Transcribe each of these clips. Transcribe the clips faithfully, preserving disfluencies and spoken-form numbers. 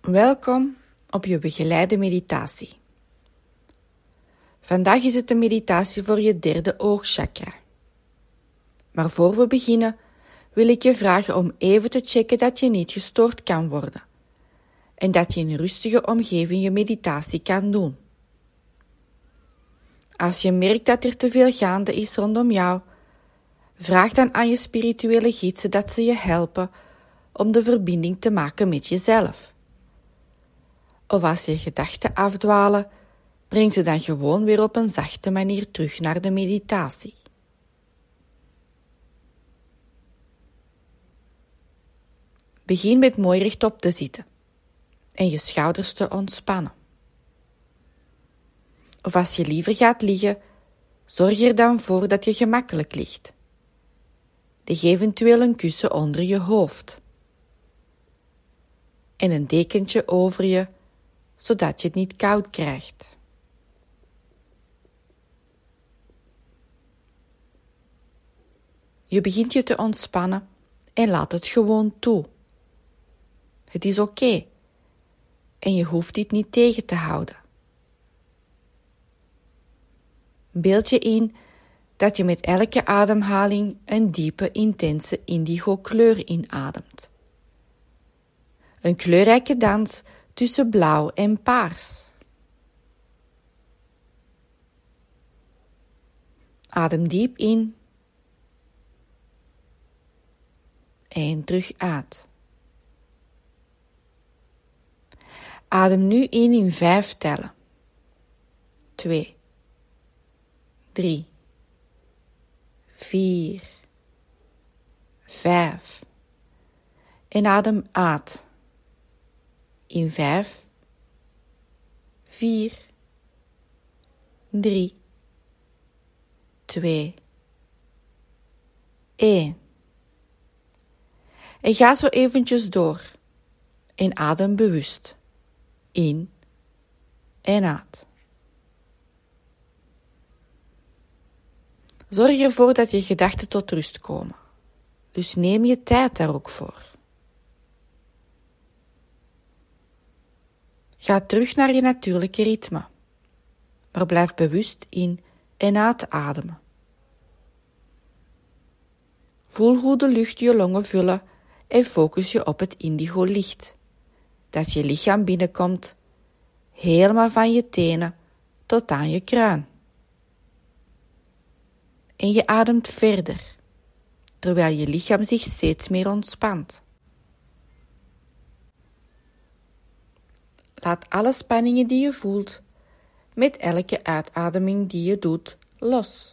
Welkom op je begeleide meditatie. Vandaag is het een meditatie voor je derde oogchakra. Maar voor we beginnen wil ik je vragen om even te checken dat je niet gestoord kan worden en dat je in een rustige omgeving je meditatie kan doen. Als je merkt dat er te veel gaande is rondom jou, vraag dan aan je spirituele gidsen dat ze je helpen om de verbinding te maken met jezelf. Of als je gedachten afdwalen, breng ze dan gewoon weer op een zachte manier terug naar de meditatie. Begin met mooi rechtop te zitten en je schouders te ontspannen. Of als je liever gaat liggen, zorg er dan voor dat je gemakkelijk ligt. Leg eventueel een kussen onder je hoofd en een dekentje over je, zodat je het niet koud krijgt. Je begint je te ontspannen en laat het gewoon toe. Het is oké okay. En je hoeft dit niet tegen te houden. Beeld je in dat je met elke ademhaling een diepe, intense indigo kleur inademt. Een kleurrijke dans tussen blauw en paars. Adem diep in en terug uit. Adem nu in in vijf tellen. Twee, drie, vier, vijf. En adem uit in vijf, vier, drie, twee, één. En ga zo eventjes door en adem bewust in en uit. Zorg ervoor dat je gedachten tot rust komen. Dus neem je tijd daar ook voor. Ga terug naar je natuurlijke ritme, maar blijf bewust in en uitademen. Voel hoe de lucht je longen vullen en focus je op het indigo licht, dat je lichaam binnenkomt, helemaal van je tenen tot aan je kruin. En je ademt verder, terwijl je lichaam zich steeds meer ontspant. Laat alle spanningen die je voelt, met elke uitademing die je doet, los.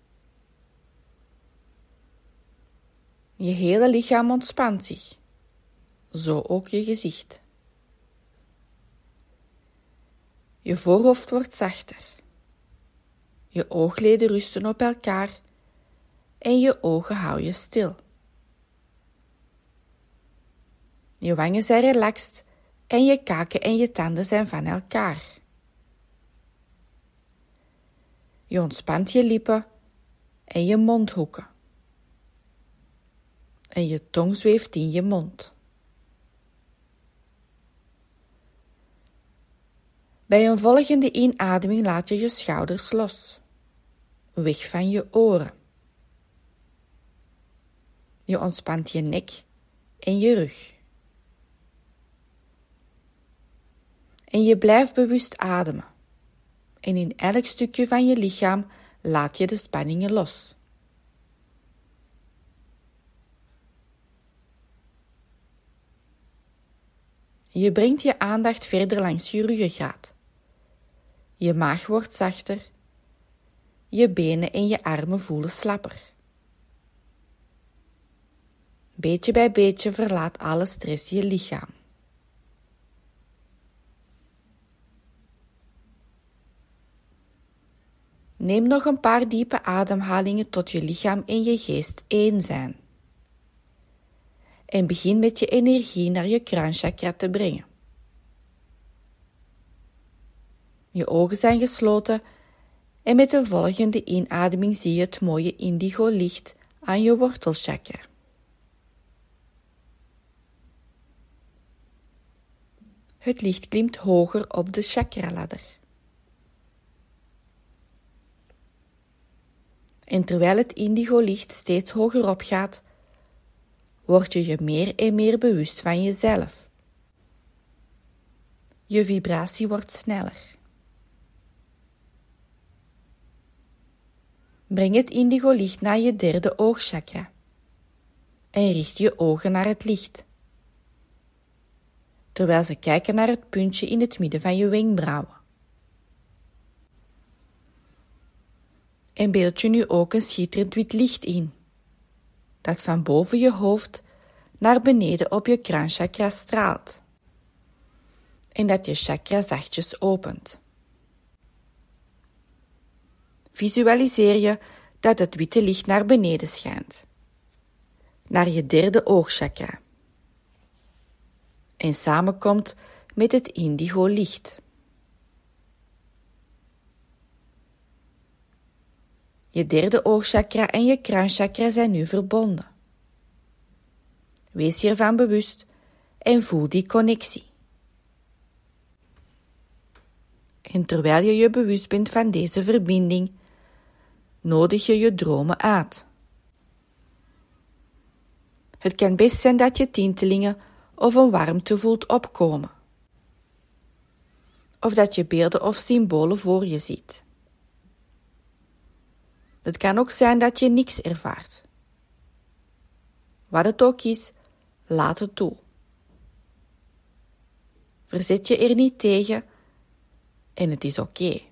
Je hele lichaam ontspant zich, zo ook je gezicht. Je voorhoofd wordt zachter. Je oogleden rusten op elkaar en je ogen hou je stil. Je wangen zijn relaxed en je kaken en je tanden zijn van elkaar. Je ontspant je lippen en je mondhoeken. En je tong zweeft in je mond. Bij een volgende inademing laat je je schouders los, weg van je oren. Je ontspant je nek en je rug. En je blijft bewust ademen. En in elk stukje van je lichaam laat je de spanningen los. Je brengt je aandacht verder langs je ruggengraat. Je maag wordt zachter. Je benen en je armen voelen slapper. Beetje bij beetje verlaat alle stress je lichaam. Neem nog een paar diepe ademhalingen tot je lichaam en je geest één zijn. En begin met je energie naar je kruinchakra te brengen. Je ogen zijn gesloten en met de volgende inademing zie je het mooie indigo licht aan je wortelchakra. Het licht klimt hoger op de chakraladder. En terwijl het indigo-licht steeds hoger opgaat, word je je meer en meer bewust van jezelf. Je vibratie wordt sneller. Breng het indigo-licht naar je derde oogchakra en richt je ogen naar het licht, terwijl ze kijken naar het puntje in het midden van je wenkbrauwen. En beeld je nu ook een schitterend wit licht in, dat van boven je hoofd naar beneden op je kruinchakra straalt, en dat je chakra zachtjes opent. Visualiseer je dat het witte licht naar beneden schijnt, naar je derde oogchakra, en samenkomt met het indigo licht. Je derde oogchakra en je kruinchakra zijn nu verbonden. Wees je ervan bewust en voel die connectie. En terwijl je je bewust bent van deze verbinding, nodig je je dromen uit. Het kan best zijn dat je tintelingen of een warmte voelt opkomen, of dat je beelden of symbolen voor je ziet. Het kan ook zijn dat je niks ervaart. Wat het ook is, laat het toe. Verzet je er niet tegen en het is oké.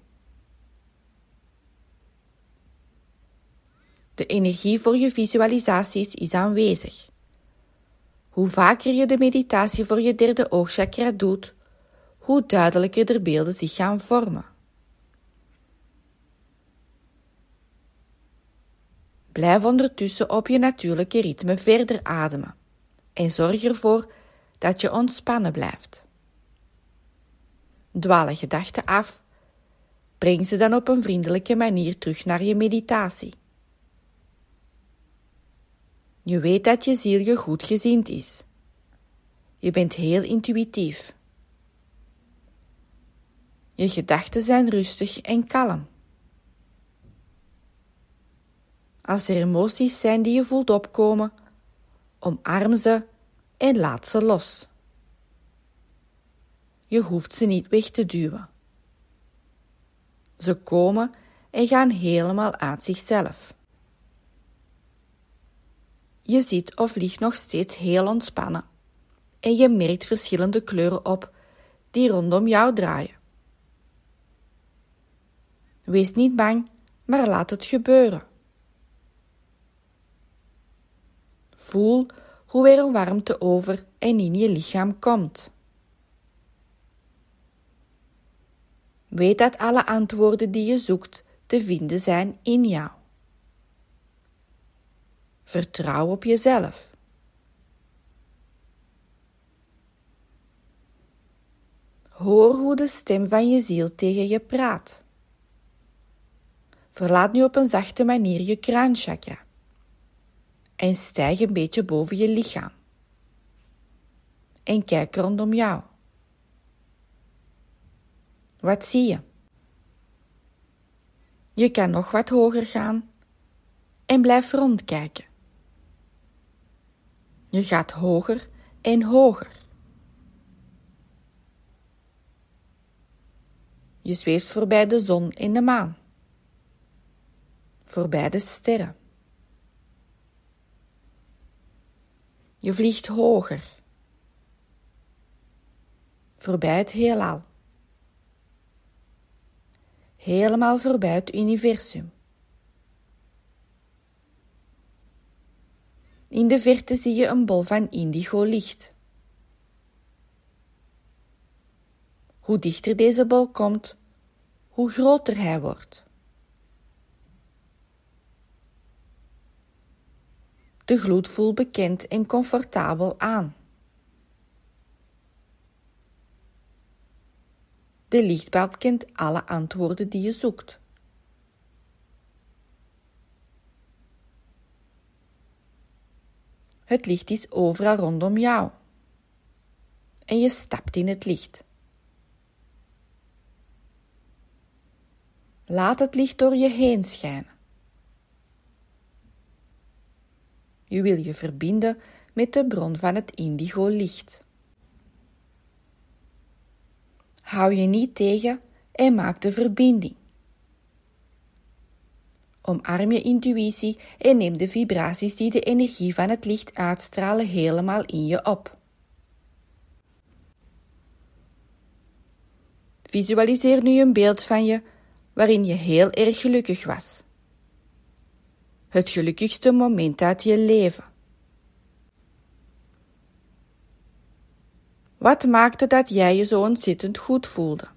De energie voor je visualisaties is aanwezig. Hoe vaker je de meditatie voor je derde oogchakra doet, hoe duidelijker de beelden zich gaan vormen. Blijf ondertussen op je natuurlijke ritme verder ademen en zorg ervoor dat je ontspannen blijft. Dwalen gedachten af, breng ze dan op een vriendelijke manier terug naar je meditatie. Je weet dat je ziel je goedgezind is. Je bent heel intuïtief. Je gedachten zijn rustig en kalm. Als er emoties zijn die je voelt opkomen, omarm ze en laat ze los. Je hoeft ze niet weg te duwen. Ze komen en gaan helemaal uit zichzelf. Je zit of ligt nog steeds heel ontspannen en je merkt verschillende kleuren op die rondom jou draaien. Wees niet bang, maar laat het gebeuren. Voel hoe er een warmte over en in je lichaam komt. Weet dat alle antwoorden die je zoekt te vinden zijn in jou. Vertrouw op jezelf. Hoor hoe de stem van je ziel tegen je praat. Verlaat nu op een zachte manier je kruinchakra en stijg een beetje boven je lichaam. En kijk rondom jou. Wat zie je? Je kan nog wat hoger gaan en blijf rondkijken. Je gaat hoger en hoger. Je zweeft voorbij de zon en de maan. Voorbij de sterren. Je vliegt hoger. Voorbij het heelal. Helemaal voorbij het universum. In de verte zie je een bol van indigo licht. Hoe dichter deze bol komt, hoe groter hij wordt. De gloed voelt bekend en comfortabel aan. De lichtbal kent alle antwoorden die je zoekt. Het licht is overal rondom jou. en je stapt in het licht. Laat het licht door je heen schijnen. Je wil je verbinden met de bron van het indigo-licht. Hou je niet tegen en maak de verbinding. Omarm je intuïtie en neem de vibraties die de energie van het licht uitstralen helemaal in je op. Visualiseer nu een beeld van je waarin je heel erg gelukkig was. Het gelukkigste moment uit je leven. Wat maakte dat jij je zo ontzettend goed voelde?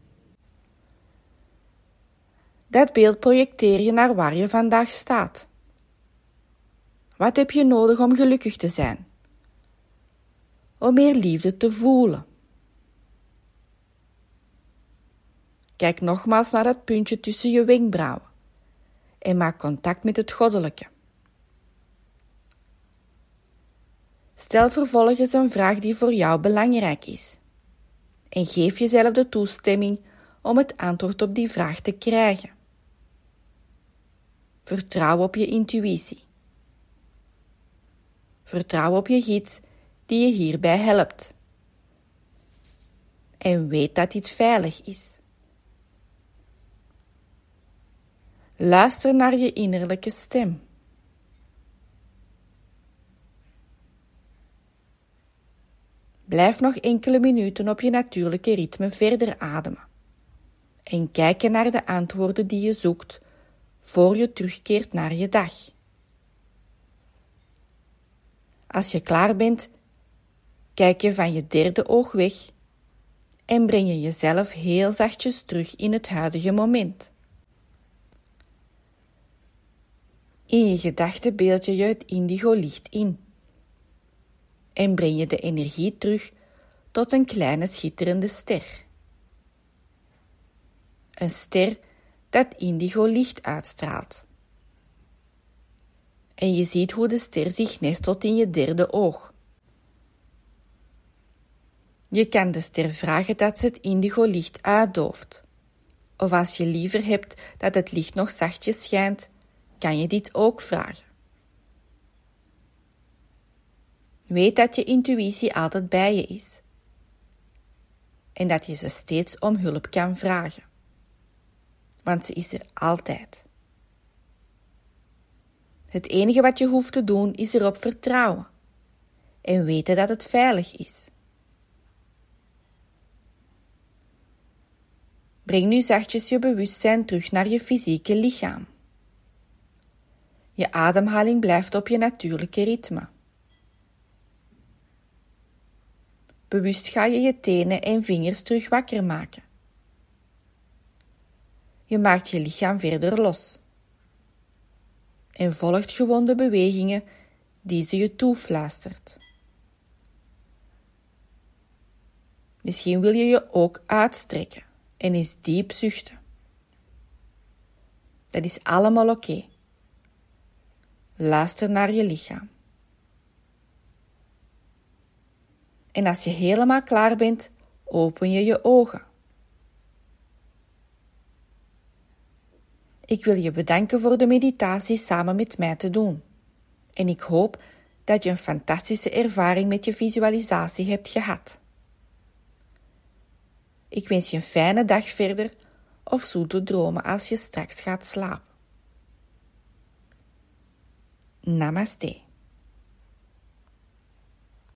Dat beeld projecteer je naar waar je vandaag staat. Wat heb je nodig om gelukkig te zijn? Om meer liefde te voelen. Kijk nogmaals naar dat puntje tussen je wenkbrauwen en maak contact met het goddelijke. Stel vervolgens een vraag die voor jou belangrijk is en geef jezelf de toestemming om het antwoord op die vraag te krijgen. Vertrouw op je intuïtie. Vertrouw op je gids die je hierbij helpt. En weet dat dit veilig is. Luister naar je innerlijke stem. Blijf nog enkele minuten op je natuurlijke ritme verder ademen en kijken naar de antwoorden die je zoekt voor je terugkeert naar je dag. Als je klaar bent, kijk je van je derde oog weg en breng je jezelf heel zachtjes terug in het huidige moment. In je gedachten beeld je je het indigo-licht in en breng je de energie terug tot een kleine schitterende ster. Een ster dat indigo-licht uitstraalt. En je ziet hoe de ster zich nestelt in je derde oog. Je kan de ster vragen dat ze het indigo-licht uitdooft. Of als je liever hebt dat het licht nog zachtjes schijnt, kan je dit ook vragen. Weet dat je intuïtie altijd bij je is. En dat je ze steeds om hulp kan vragen. Want ze is er altijd. Het enige wat je hoeft te doen is erop vertrouwen. En weten dat het veilig is. Breng nu zachtjes je bewustzijn terug naar je fysieke lichaam. Je ademhaling blijft op je natuurlijke ritme. Bewust ga je je tenen en vingers terug wakker maken. Je maakt je lichaam verder los. En volgt gewoon de bewegingen die ze je toefluistert. Misschien wil je je ook uitstrekken en eens diep zuchten. Dat is allemaal oké. Okay. Luister naar je lichaam. En als je helemaal klaar bent, open je je ogen. Ik wil je bedanken voor de meditatie samen met mij te doen. En ik hoop dat je een fantastische ervaring met je visualisatie hebt gehad. Ik wens je een fijne dag verder of zoete dromen als je straks gaat slapen. Namaste.